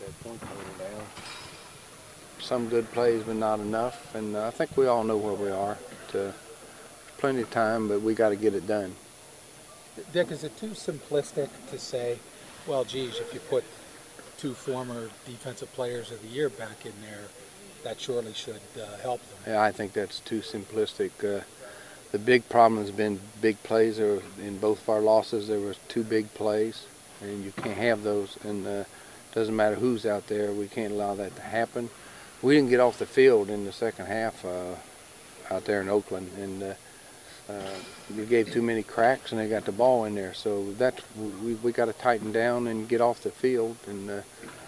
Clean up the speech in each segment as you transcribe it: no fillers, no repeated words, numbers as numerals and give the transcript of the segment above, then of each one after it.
that point total down. Some good plays, but not enough. And I think we all know where we are. Plenty of time, but we got to get it done. Dick, is it too simplistic to say, well, geez, if you put two former defensive players of the year back in there, that surely should help them? Yeah, I think that's too simplistic. The big problem has been big plays. In both of our losses, there was two big plays, and you can't have those. And doesn't matter who's out there, we can't allow that to happen. We didn't get off the field in the second half out there in Oakland, and we gave too many cracks, and they got the ball in there. So we got to tighten down and get off the field. And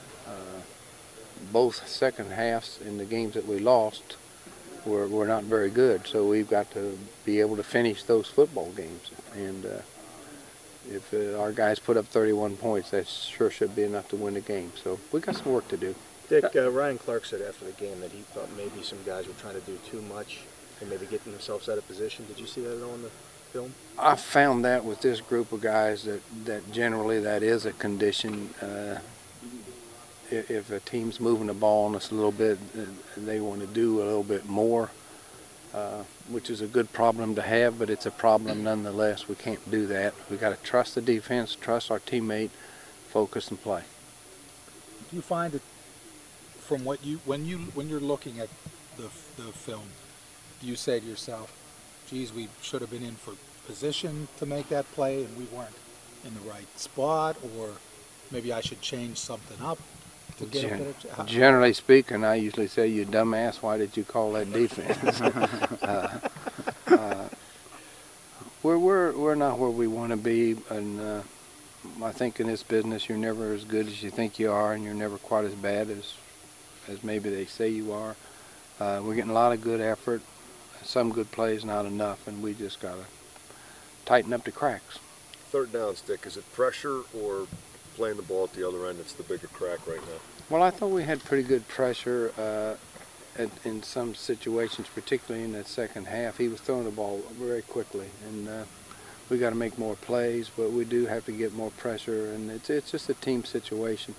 both second halves in the games that we lost were not very good. So we've got to be able to finish those football games. And if our guys put up 31 points, that sure should be enough to win the game. So we got some work to do. Dick, Ryan Clark said after the game that he thought maybe some guys were trying to do too much and maybe getting themselves out of position. Did you see that at all in the film? I found that with this group of guys that generally that is a condition. If a team's moving the ball on us a little bit, they want to do a little bit more, which is a good problem to have, but it's a problem nonetheless. We can't do that. We got to trust the defense, trust our teammate, focus and play. Do you find that from what when you're looking at the film, do you say to yourself, geez, we should have been in for position to make that play and we weren't in the right spot, or maybe I should change something up to get a better? Generally speaking, I usually say, you dumbass, why did you call that defense? We're not where we want to be, and I think in this business you're never as good as you think you are, and you're never quite as bad as maybe they say you are. We're getting a lot of good effort, some good plays, not enough, and we just got to tighten up the cracks. Third down, Dick, is it pressure or playing the ball at the other end that's the bigger crack right now? Well, I thought we had pretty good pressure in some situations, particularly in that second half. He was throwing the ball very quickly, and we got to make more plays, but we do have to get more pressure, and it's just a team situation.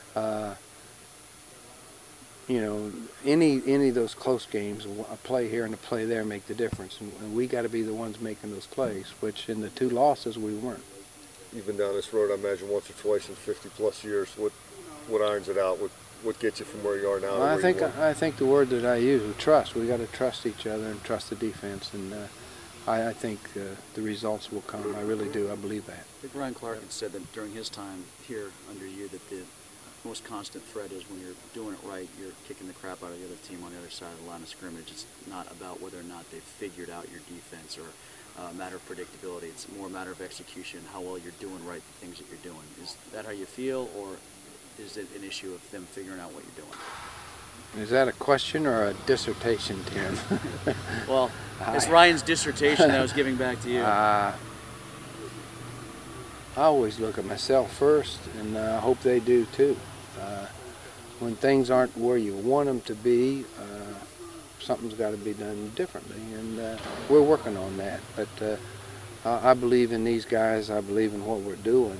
You know, any of those close games, a play here and a play there make the difference, and we got to be the ones making those plays, which in the two losses we weren't. You've been down this road, I imagine, once or twice in 50-plus years. What irons it out? What gets you from where you are now? Well, I think the word that I use is trust. We got to trust each other and trust the defense, and I think the results will come. I really do. I believe that. I think Ryan Clark had said that during his time here under you that the most constant threat is when you're doing it right, you're kicking the crap out of the other team on the other side of the line of scrimmage. It's not about whether or not they've figured out your defense or a matter of predictability. It's more a matter of execution, how well you're doing right the things that you're doing. Is that how you feel, or is it an issue of them figuring out what you're doing? Is that a question or a dissertation, Tim? Well, it's Ryan's dissertation that I was giving back to you. I always look at myself first, and I hope they do too. When things aren't where you want them to be, something's got to be done differently, and we're working on that. But I believe in these guys. I believe in what we're doing.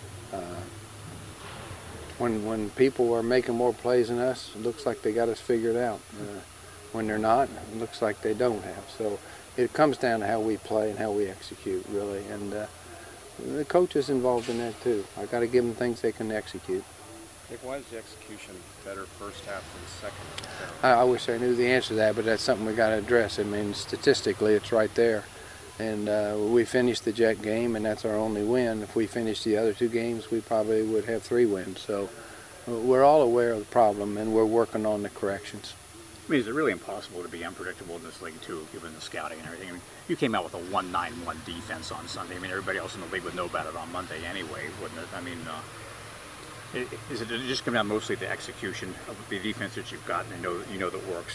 When people are making more plays than us, it looks like they got us figured out. When they're not, it looks like they don't have. So it comes down to how we play and how we execute, really. And the coach is involved in that too. I got to give them things they can execute. Nick, why is the execution better first half than second? I wish I knew the answer to that, but that's something we got to address. I mean, statistically, it's right there. And we finished the Jet game, and that's our only win. If we finished the other two games, we probably would have 3 wins. So we're all aware of the problem, and we're working on the corrections. I mean, is it really impossible to be unpredictable in this league, too, given the scouting and everything? I mean, you came out with a 1-9-1 defense on Sunday. I mean, everybody else in the league would know about it on Monday anyway, wouldn't it? I mean, is it just come down mostly to execution of the defense that you've got and you know that works?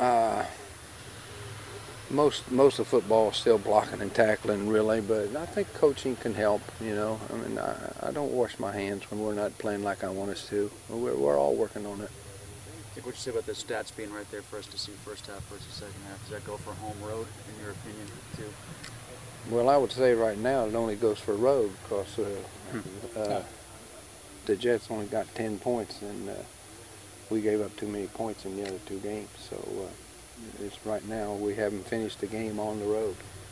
Most of football is still blocking and tackling, really, but I think coaching can help, you know. I mean, I don't wash my hands when we're not playing like I want us to. We're all working on it. What you say about the stats being right there for us to see first half versus second half? Does that go for home road, in your opinion, too? Well, I would say right now it only goes for road because the Jets only got 10 points, and we gave up too many points in the other two games. So it's right now we haven't finished the game on the road.